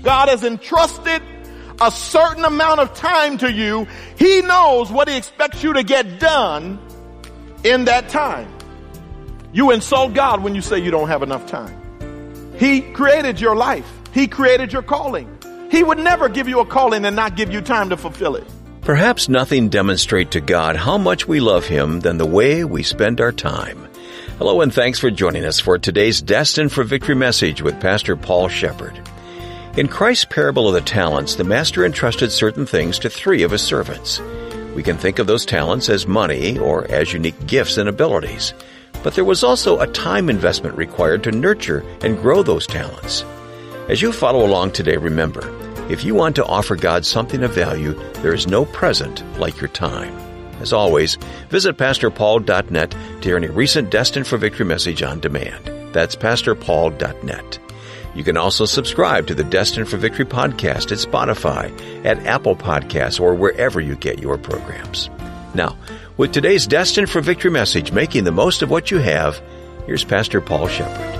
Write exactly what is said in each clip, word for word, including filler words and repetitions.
God has entrusted a certain amount of time to you. He knows what he expects you to get done in that time. You insult God when you say you don't have enough time. He created your life. He created your calling. He would never give you a calling and not give you time to fulfill it. Perhaps nothing demonstrates to God how much we love him than the way we spend our time. Hello and thanks for joining us for today's Destined for Victory message with Pastor Paul Shepherd. In Christ's parable of the talents, the master entrusted certain things to three of his servants. We can think of those talents as money or as unique gifts and abilities. But there was also a time investment required to nurture and grow those talents. As you follow along today, remember, if you want to offer God something of value, there is no present like your time. As always, visit pastor paul dot net to hear any recent Destined for Victory message on demand. That's pastor paul dot net. You can also subscribe to the Destined for Victory podcast at Spotify, at Apple Podcasts, or wherever you get your programs. Now, with today's Destined for Victory message, making the most of what you have, here's Pastor Paul Shepherd.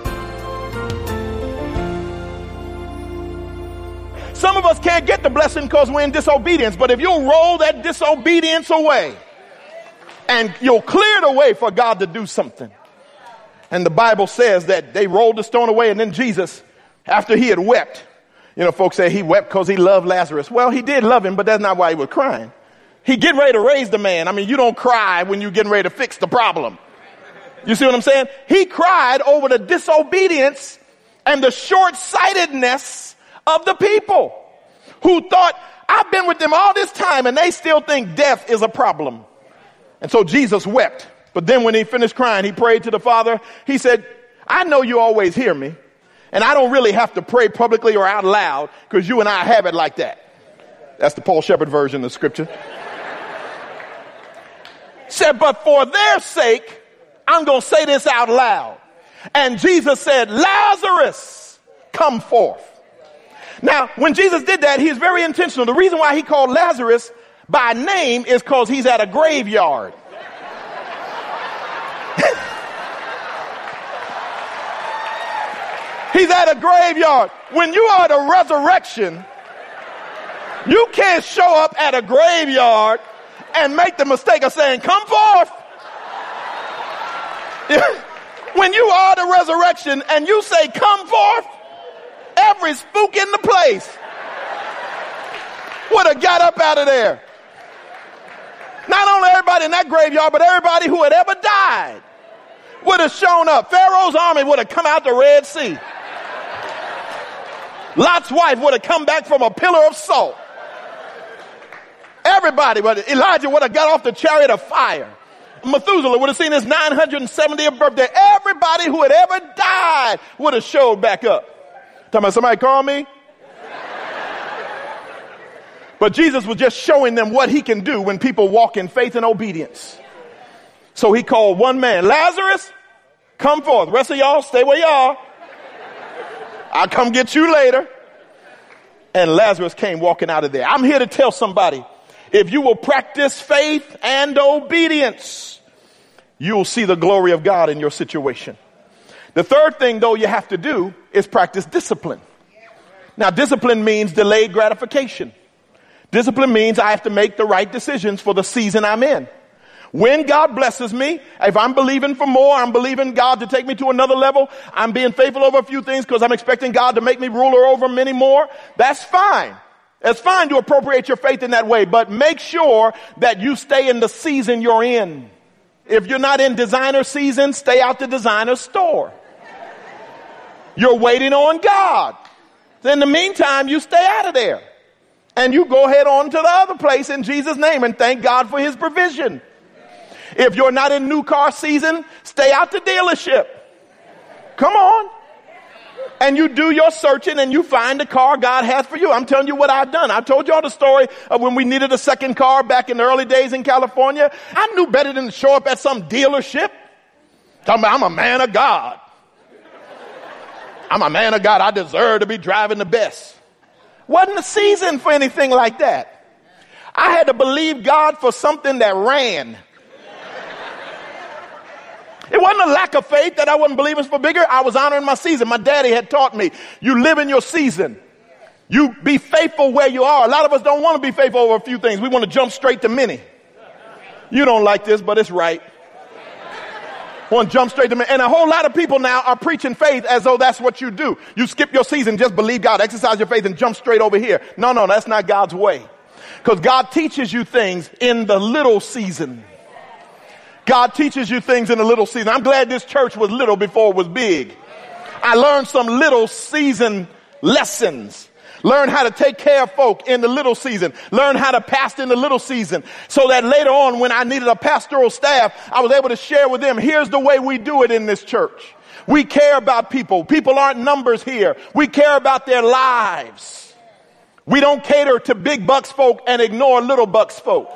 Some of us can't get the blessing because we're in disobedience, but if you'll roll that disobedience away and you'll clear the way for God to do something. And the Bible says that they rolled the stone away, and then Jesus, after he had wept, you know, folks say he wept because he loved Lazarus. Well, he did love him, but that's not why he was crying. He getting ready to raise the man. I mean, you don't cry when you're getting ready to fix the problem. You see what I'm saying? He cried over the disobedience and the short-sightedness of the people who thought, I've been with them all this time and they still think death is a problem. And so Jesus wept. But then when he finished crying, he prayed to the Father. He said, I know you always hear me, and I don't really have to pray publicly or out loud because you and I have it like that. That's the Paul Shepherd version of scripture. Said, but for their sake, I'm going to say this out loud. And Jesus said, Lazarus, come forth. Now, when Jesus did that, he's very intentional. The reason why he called Lazarus by name is because he's at a graveyard. He's at a graveyard. When you are the resurrection, you can't show up at a graveyard and make the mistake of saying, come forth. When you are the resurrection and you say, come forth, every spook in the place would have got up out of there. Not only everybody in that graveyard, but everybody who had ever died would have shown up. Pharaoh's army would have come out the Red Sea. Lot's wife would have come back from a pillar of salt. Everybody, but Elijah would have got off the chariot of fire. Methuselah would have seen his nine hundred seventieth birthday. Everybody who had ever died would have showed back up. Talking about somebody call me? But Jesus was just showing them what he can do when people walk in faith and obedience. So he called one man, Lazarus, come forth. The rest of y'all, stay where y'all. I'll come get you later. And Lazarus came walking out of there. I'm here to tell somebody, if you will practice faith and obedience, you will see the glory of God in your situation. The third thing, though, you have to do is practice discipline. Now, discipline means delayed gratification. Discipline means I have to make the right decisions for the season I'm in. When God blesses me, if I'm believing for more, I'm believing God to take me to another level, I'm being faithful over a few things because I'm expecting God to make me ruler over many more, that's fine. It's fine to appropriate your faith in that way, but make sure that you stay in the season you're in. If you're not in designer season, stay out the designer store. You're waiting on God. In the meantime, you stay out of there. And you go ahead on to the other place in Jesus' name and thank God for his provision. If you're not in new car season, stay out the dealership. Come on. And you do your searching and you find the car God has for you. I'm telling you what I've done. I told y'all the story of when we needed a second car back in the early days in California. I knew better than to show up at some dealership. Talking about I'm a man of God. I'm a man of God. I deserve to be driving the best. Wasn't the season for anything like that. I had to believe God for something that ran. It wasn't a lack of faith that I wasn't believing for bigger. I was honoring my season. My daddy had taught me, you live in your season. You be faithful where you are. A lot of us don't want to be faithful over a few things. We want to jump straight to many. You don't like this, but it's right. Want to jump straight to many. And a whole lot of people now are preaching faith as though that's what you do. You skip your season, just believe God, exercise your faith, and jump straight over here. No, no, that's not God's way. Because God teaches you things in the little season. God teaches you things in the little season. I'm glad this church was little before it was big. I learned some little season lessons. Learn how to take care of folk in the little season. Learn how to pastor in the little season. So that later on, when I needed a pastoral staff, I was able to share with them, here's the way we do it in this church. We care about people. People aren't numbers here. We care about their lives. We don't cater to big bucks folk and ignore little bucks folk.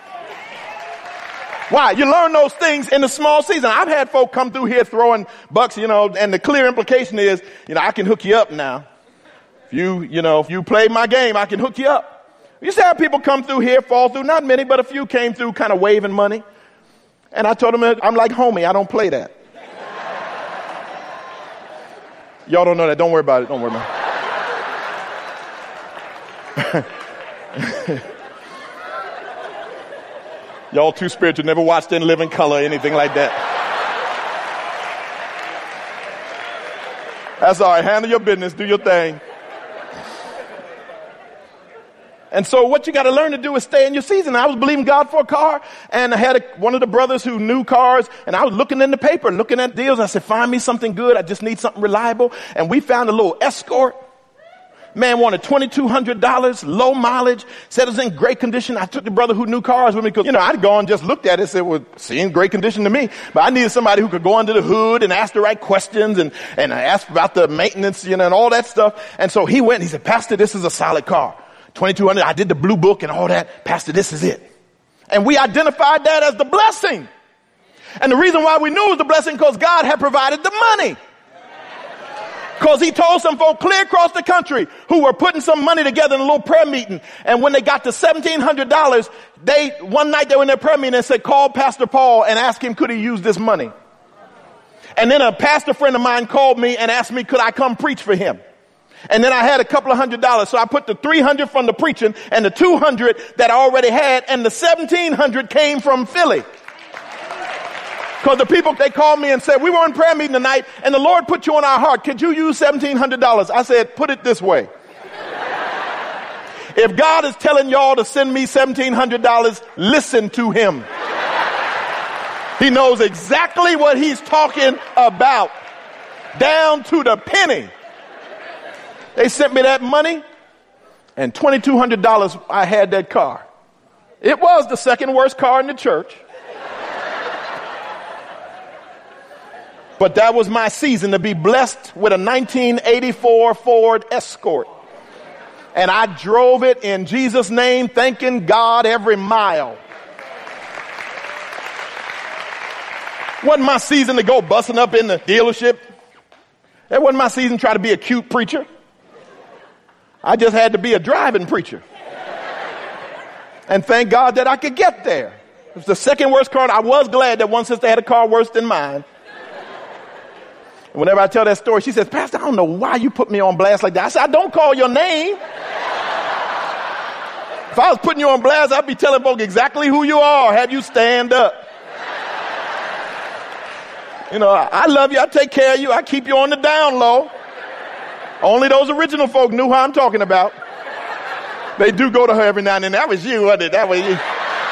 Why? You learn those things in the small season. I've had folk come through here throwing bucks, you know, and the clear implication is, you know, I can hook you up now. If you, you know, if you play my game, I can hook you up. We used to have people come through here, fall through, not many, but a few came through kind of waving money. And I told them, I'm like homie, I don't play that. Y'all don't know that. Don't worry about it. Don't worry about it. Y'all too spiritual, never watched In Living Color, anything like that. That's all right. Handle your business. Do your thing. And so what you got to learn to do is stay in your season. I was believing God for a car, and I had a, one of the brothers who knew cars, and I was looking in the paper, looking at deals. I said, find me something good. I just need something reliable. And we found a little Escort. Man wanted twenty-two hundred dollars, low mileage, said it was in great condition. I took the brother who knew cars with me because, you know, I'd gone and just looked at it and said, well, it seemed great condition to me. But I needed somebody who could go under the hood and ask the right questions and, and ask about the maintenance, you know, and all that stuff. And so he went and he said, Pastor, this is a solid car. twenty-two hundred dollars. I did the blue book and all that. Pastor, this is it. And we identified that as the blessing. And the reason why we knew it was the blessing because God had provided the money. Because he told some folk clear across the country who were putting some money together in a little prayer meeting. And when they got to seventeen hundred dollars, they, one night they were in their prayer meeting and said, call Pastor Paul and ask him, could he use this money? And then a pastor friend of mine called me and asked me, could I come preach for him? And then I had a couple of hundred dollars. So I put the three hundred from the preaching and the two hundred that I already had. And the seventeen hundred came from Philly. Because the people, they called me and said, we were in prayer meeting tonight and the Lord put you on our heart. Could you use seventeen hundred dollars? I said, put it this way. If God is telling y'all to send me seventeen hundred dollars, listen to him. He knows exactly what he's talking about. Down to the penny. They sent me that money and twenty-two hundred dollars I had that car. It was the second worst car in the church. But that was my season to be blessed with a nineteen eighty-four Ford Escort. And I drove it in Jesus' name, thanking God every mile. Wasn't my season to go busting up in the dealership. That wasn't my season to try to be a cute preacher. I just had to be a driving preacher. And thank God that I could get there. It was the second worst car. I was glad that one sister had a car worse than mine. And whenever I tell that story, she says, Pastor, I don't know why you put me on blast like that. I said, I don't call your name. If I was putting you on blast, I'd be telling folk exactly who you are. Have you stand up. You know, I love you. I take care of you. I keep you on the down low. Only those original folk knew who I'm talking about. They do go to her every now and then. That was you, wasn't it? That was you.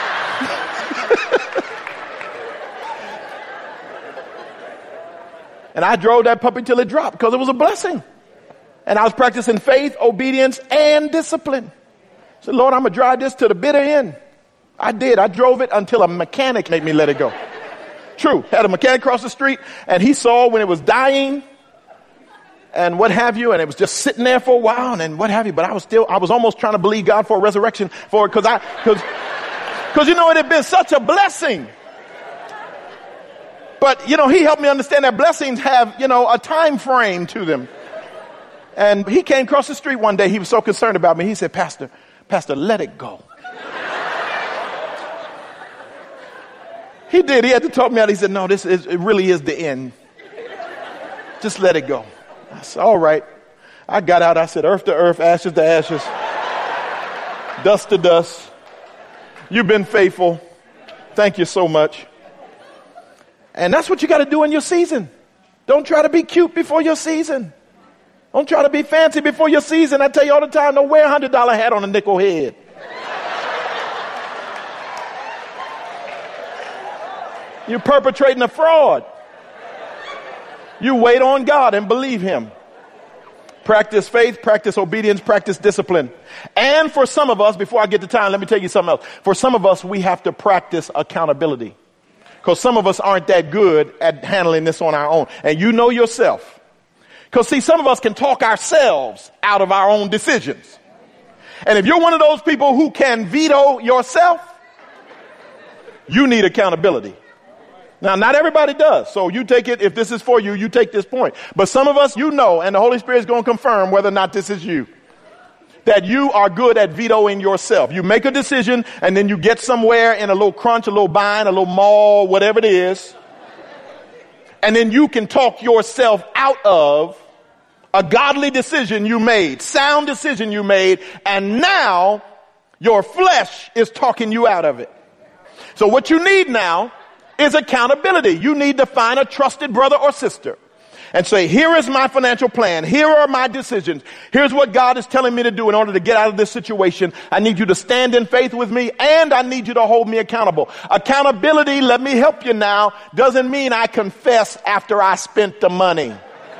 And I drove that puppy till it dropped because it was a blessing. And I was practicing faith, obedience, and discipline. I said, Lord, I'm going to drive this to the bitter end. I did. I drove it until a mechanic made me let it go. True. Had a mechanic cross the street, and he saw when it was dying and what have you, and it was just sitting there for a while, and then what have you. But I was still, I was almost trying to believe God for a resurrection for it because I, because, because you know, it had been such a blessing. But, you know, he helped me understand that blessings have, you know, a time frame to them. And he came across the street one day. He was so concerned about me. He said, Pastor, Pastor, let it go. He did. He had to talk me out. He said, no, this is, it really is the end. Just let it go. I said, all right. I got out, I said, earth to earth, ashes to ashes, dust to dust. You've been faithful. Thank you so much. And that's what you got to do in your season. Don't try to be cute before your season. Don't try to be fancy before your season. I tell you all the time, don't wear a one hundred dollar hat on a nickel head. You're perpetrating a fraud. You wait on God and believe him. Practice faith, practice obedience, practice discipline. And for some of us, before I get to time, let me tell you something else. For some of us, we have to practice accountability. Because some of us aren't that good at handling this on our own. And you know yourself. Because see, some of us can talk ourselves out of our own decisions. And if you're one of those people who can veto yourself, you need accountability. Now, not everybody does. So you take it, if this is for you, you take this point. But some of us, you know, and the Holy Spirit is going to confirm whether or not this is you, that you are good at vetoing yourself. You make a decision and then you get somewhere in a little crunch, a little bind, a little maul, whatever it is. And then you can talk yourself out of a godly decision you made, sound decision you made, and now your flesh is talking you out of it. So what you need now is accountability. You need to find a trusted brother or sister and say, here is my financial plan. Here are my decisions. Here's what God is telling me to do in order to get out of this situation. I need you to stand in faith with me, and I need you to hold me accountable. Accountability, let me help you now, doesn't mean I confess after I spent the money.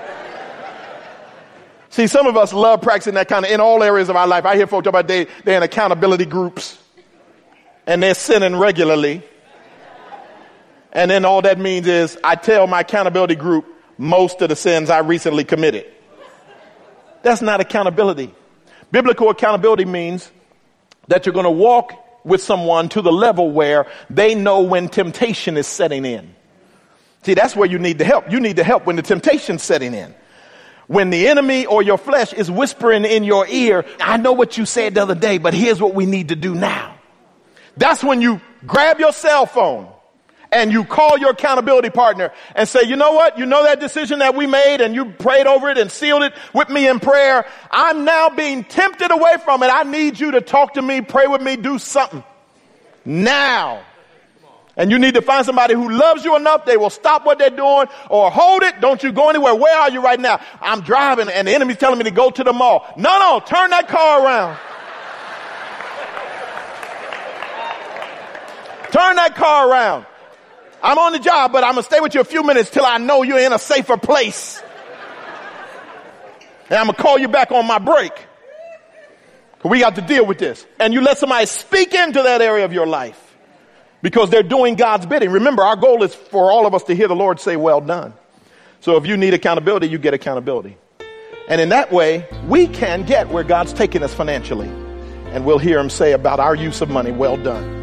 See, some of us love practicing that kind of in all areas of our life. I hear folks talk about they, they're in accountability groups and they're sinning regularly. And then all that means is I tell my accountability group most of the sins I recently committed. That's not accountability. Biblical accountability means that you're going to walk with someone to the level where they know when temptation is setting in. See, that's where you need the help. You need the help when the temptation's setting in. When the enemy or your flesh is whispering in your ear, I know what you said the other day, but here's what we need to do now. That's when you grab your cell phone and you call your accountability partner and say, you know what? You know that decision that we made and you prayed over it and sealed it with me in prayer. I'm now being tempted away from it. I need you to talk to me, pray with me, do something now. And you need to find somebody who loves you enough. They will stop what they're doing or hold it. Don't you go anywhere. Where are you right now? I'm driving and the enemy's telling me to go to the mall. No, no, turn that car around. Turn that car around. I'm on the job, but I'm going to stay with you a few minutes till I know you're in a safer place. And I'm going to call you back on my break. We got to deal with this. And you let somebody speak into that area of your life because they're doing God's bidding. Remember, our goal is for all of us to hear the Lord say, well done. So if you need accountability, you get accountability. And in that way, we can get where God's taking us financially. And we'll hear him say about our use of money, well done.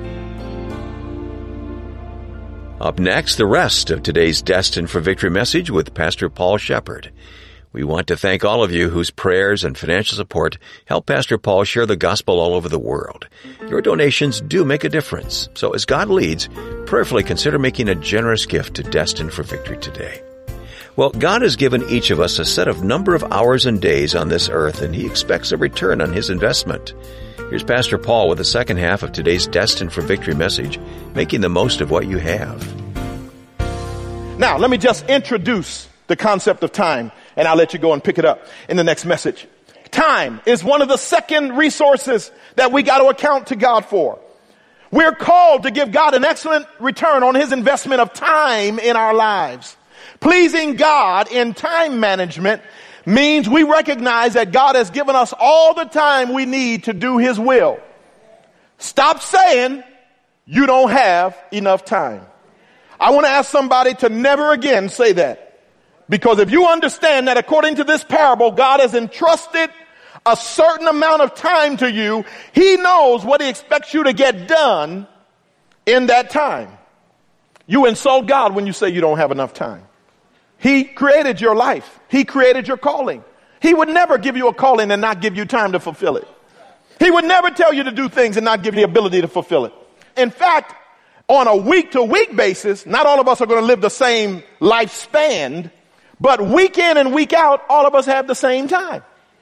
Up next, the rest of today's Destined for Victory message with Pastor Paul Shepard. We want to thank all of you whose prayers and financial support help Pastor Paul share the gospel all over the world. Your donations do make a difference. So as God leads, prayerfully consider making a generous gift to Destined for Victory today. Well, God has given each of us a set of number of hours and days on this earth, and he expects a return on his investment. Here's Pastor Paul with the second half of today's Destined for Victory message, making the most of what you have. Now, let me just introduce the concept of time, and I'll let you go and pick it up in the next message. Time is one of the second resources that we got to account to God for. We're called to give God an excellent return on his investment of time in our lives. Pleasing God in time management means we recognize that God has given us all the time we need to do his will. Stop saying you don't have enough time. I want to ask somebody to never again say that. Because if you understand that according to this parable, God has entrusted a certain amount of time to you, he knows what he expects you to get done in that time. You insult God when you say you don't have enough time. He created your life. He created your calling. He would never give you a calling and not give you time to fulfill it. He would never tell you to do things and not give you the ability to fulfill it. In fact, on a week-to-week basis, not all of us are going to live the same lifespan, but week in and week out, all of us have the same time.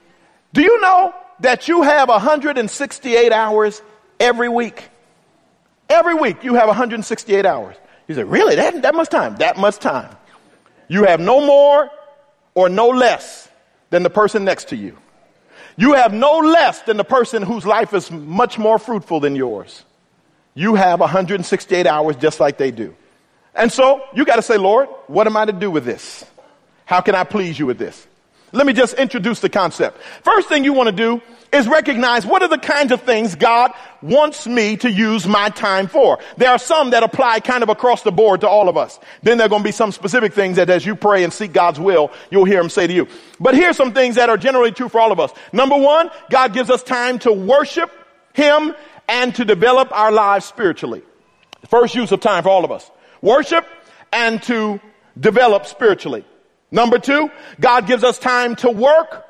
Do you know that you have one hundred sixty-eight hours every week? Every week you have one hundred sixty-eight hours. You say, really? That, that much time? That much time. You have no more or no less than the person next to you. You have no less than the person whose life is much more fruitful than yours. You have one hundred sixty-eight hours just like they do. And so you got to say, Lord, what am I to do with this? How can I please you with this? Let me just introduce the concept. First thing you want to do is recognize what are the kinds of things God wants me to use my time for. There are some that apply kind of across the board to all of us. Then there are going to be some specific things that as you pray and seek God's will, you'll hear him say to you. But here's some things that are generally true for all of us. Number one, God gives us time to worship him and to develop our lives spiritually. The first use of time for all of us. Worship and to develop spiritually. Number two, God gives us time to work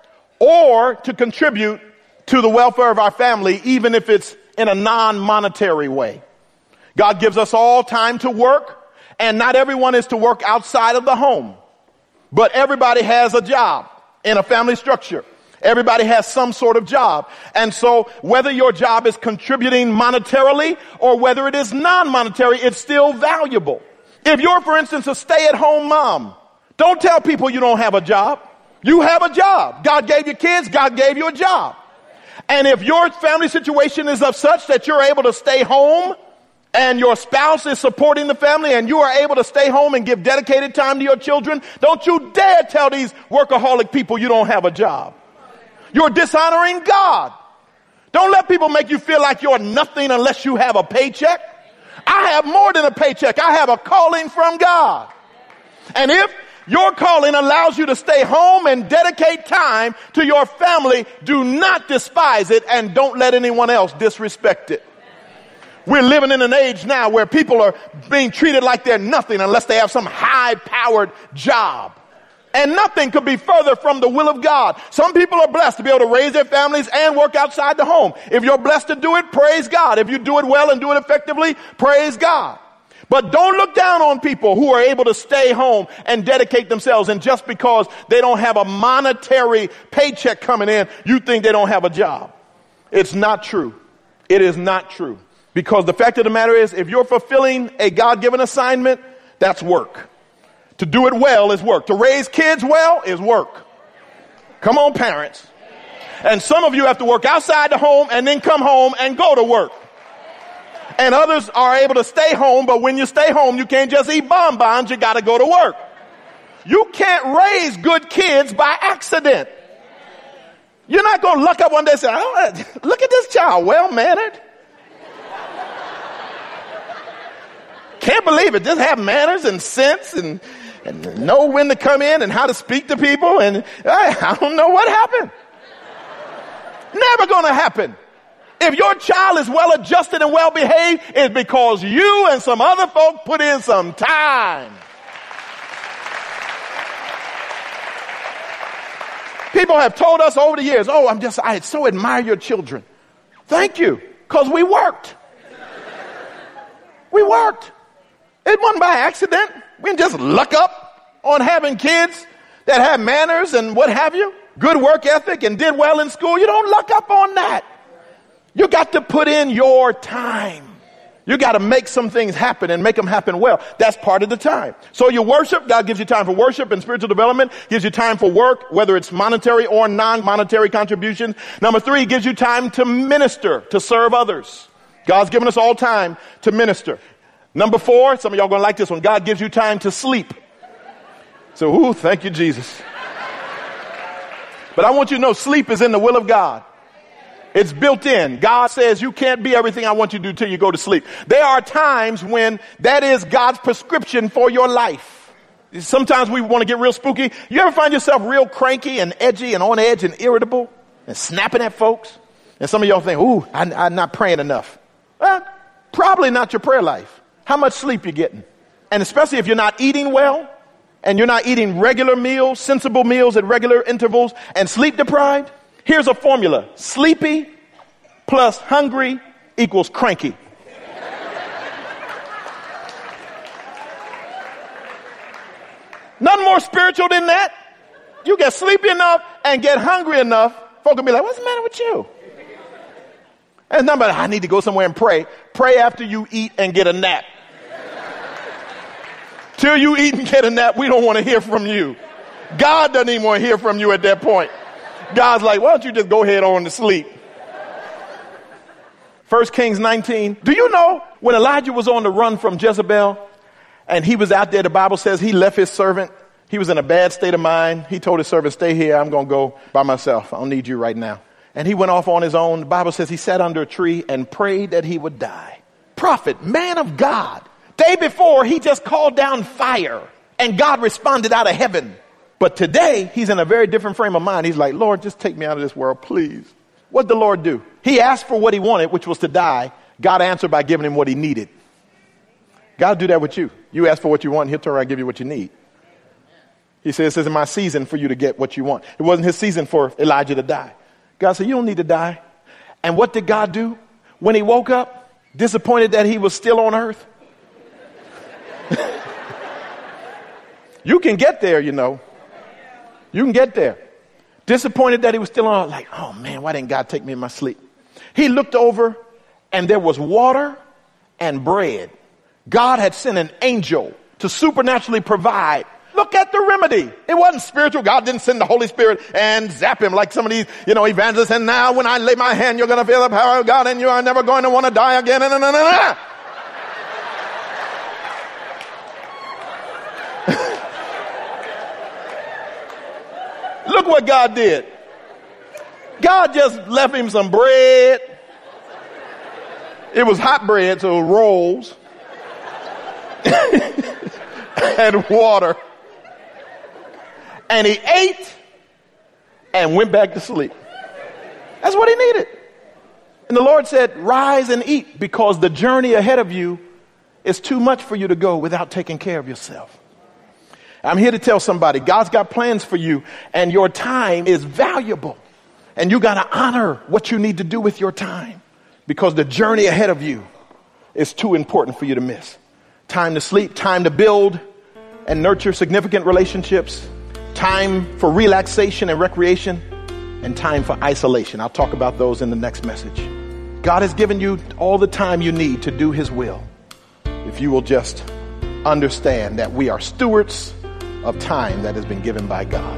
or to contribute to the welfare of our family, even if it's in a non-monetary way. God gives us all time to work, and not everyone is to work outside of the home. But everybody has a job in a family structure. Everybody has some sort of job. And so whether your job is contributing monetarily or whether it is non-monetary, it's still valuable. If you're, for instance, a stay-at-home mom, don't tell people you don't have a job. You have a job. God gave you kids. God gave you a job. And if your family situation is of such that you're able to stay home and your spouse is supporting the family and you are able to stay home and give dedicated time to your children, don't you dare tell these workaholic people you don't have a job. You're dishonoring God. Don't let people make you feel like you're nothing unless you have a paycheck. I have more than a paycheck. I have a calling from God. And if your calling allows you to stay home and dedicate time to your family, do not despise it and don't let anyone else disrespect it. We're living in an age now where people are being treated like they're nothing unless they have some high-powered job. And nothing could be further from the will of God. Some people are blessed to be able to raise their families and work outside the home. If you're blessed to do it, praise God. If you do it well and do it effectively, praise God. But don't look down on people who are able to stay home and dedicate themselves. And just because they don't have a monetary paycheck coming in, you think they don't have a job. It's not true. It is not true. Because the fact of the matter is, if you're fulfilling a God-given assignment, that's work. To do it well is work. To raise kids well is work. Come on, parents. And some of you have to work outside the home and then come home and go to work. And others are able to stay home, but when you stay home, you can't just eat bonbons, you got to go to work. You can't raise good kids by accident. You're not going to look up one day and say, oh, look at this child, well-mannered. Can't believe it. Just have manners and sense and, and know when to come in and how to speak to people. And I, I don't know what happened. Never going to happen. If your child is well adjusted and well behaved, it's because you and some other folk put in some time. People have told us over the years, oh, I'm just, I so admire your children. Thank you, because we worked. We worked. It wasn't by accident. We didn't just luck up on having kids that have manners and what have you, good work ethic and did well in school. You don't luck up on that. You got to put in your time. You got to make some things happen and make them happen well. That's part of the time. So you worship. God gives you time for worship and spiritual development. Gives you time for work, whether it's monetary or non-monetary contributions. Number three, gives you time to minister, to serve others. God's given us all time to minister. Number four, some of y'all going to like this one. God gives you time to sleep. So, ooh, thank you, Jesus. But I want you to know sleep is in the will of God. It's built in. God says you can't be everything I want you to do till you go to sleep. There are times when that is God's prescription for your life. Sometimes we want to get real spooky. You ever find yourself real cranky and edgy and on edge and irritable and snapping at folks? And some of y'all think, ooh, I, I'm not praying enough. Well, probably not your prayer life. How much sleep you're getting? And especially if you're not eating well and you're not eating regular meals, sensible meals at regular intervals and sleep deprived. Here's a formula. Sleepy plus hungry equals cranky. Nothing more spiritual than that. You get sleepy enough and get hungry enough for Folk will be like, what's the matter with you? And nothing but, I need to go somewhere and pray. Pray after you eat and get a nap. Till you eat and get a nap, we don't want to hear from you. God doesn't even want to hear from you at that point. God's like, why don't you just go ahead on to sleep? First Kings nineteen. Do you know when Elijah was on the run from Jezebel and he was out there, the Bible says he left his servant. He was in a bad state of mind. He told his servant, stay here. I'm going to go by myself. I don't need you right now. And he went off on his own. The Bible says he sat under a tree and prayed that he would die. Prophet, man of God. Day before, he just called down fire and God responded out of heaven. But today, he's in a very different frame of mind. He's like, Lord, just take me out of this world, please. What did the Lord do? He asked for what he wanted, which was to die. God answered by giving him what he needed. God will do that with you. You ask for what you want, and he'll turn around and give you what you need. He says, this is my season for you to get what you want. It wasn't his season for Elijah to die. God said, you don't need to die. And what did God do? When he woke up, disappointed that he was still on earth. You can get there, you know. You can get there. Disappointed that he was still on, like, oh man, why didn't God take me in my sleep? He looked over and there was water and bread. God had sent an angel to supernaturally provide. Look at the remedy. It wasn't spiritual. God didn't send the Holy Spirit and zap him like some of these, you know, evangelists. And now when I lay my hand, you're going to feel the power of God and you are never going to want to die again. And, and, and, and. Look what God did. God just left him some bread. It was hot bread, so it was rolls. And water. And he ate and went back to sleep. That's what he needed. And the Lord said, rise and eat, because the journey ahead of you is too much for you to go without taking care of yourself. I'm here to tell somebody, God's got plans for you, and your time is valuable. And you got to honor what you need to do with your time, because the journey ahead of you is too important for you to miss. Time to sleep, time to build and nurture significant relationships, time for relaxation and recreation, and time for isolation. I'll talk about those in the next message. God has given you all the time you need to do his will, if you will just understand that we are stewards of time that has been given by God.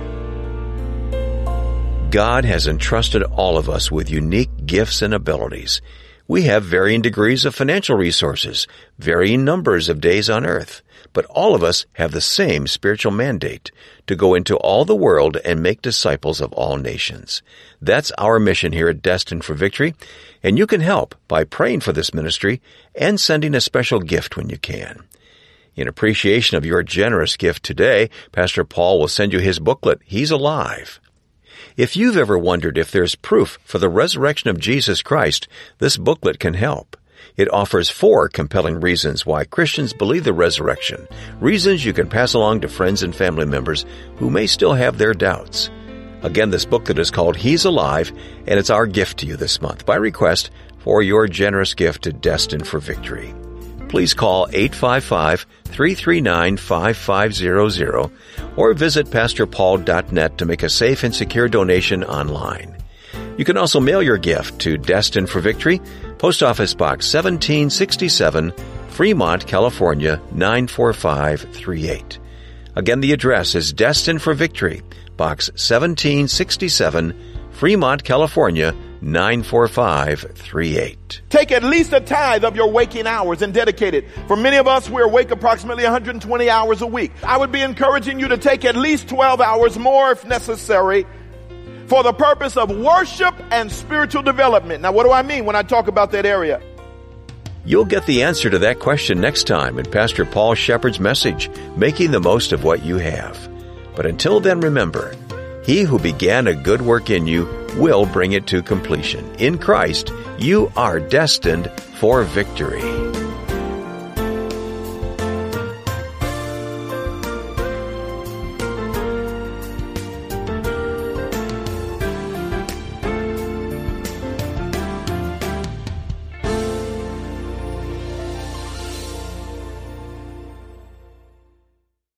God has entrusted all of us with unique gifts and abilities. We have varying degrees of financial resources, varying numbers of days on earth, but all of us have the same spiritual mandate to go into all the world and make disciples of all nations. That's our mission here at Destined for Victory, and you can help by praying for this ministry and sending a special gift when you can. In appreciation of your generous gift today, Pastor Paul will send you his booklet, He's Alive. If you've ever wondered if there's proof for the resurrection of Jesus Christ, this booklet can help. It offers four compelling reasons why Christians believe the resurrection, reasons you can pass along to friends and family members who may still have their doubts. Again, this booklet is called He's Alive, and it's our gift to you this month by request for your generous gift to Destined for Victory. Please call eight five five, three three nine, five five zero zero or visit pastor paul dot net to make a safe and secure donation online. You can also mail your gift to Destined for Victory, Post Office Box seventeen sixty-seven, Fremont, California, nine four five three eight. Again, the address is Destined for Victory, Box seventeen sixty-seven, Fremont, California, nine four five three eight. Take at least a tithe of your waking hours and dedicate it. For many of us, we're awake approximately one hundred twenty hours a week. I would be encouraging you to take at least twelve hours more if necessary for the purpose of worship and spiritual development. Now, what do I mean when I talk about that area? You'll get the answer to that question next time in Pastor Paul Shepard's message, Making the Most of What You Have. But until then, remember, He who began a good work in you will bring it to completion. In Christ, you are destined for victory.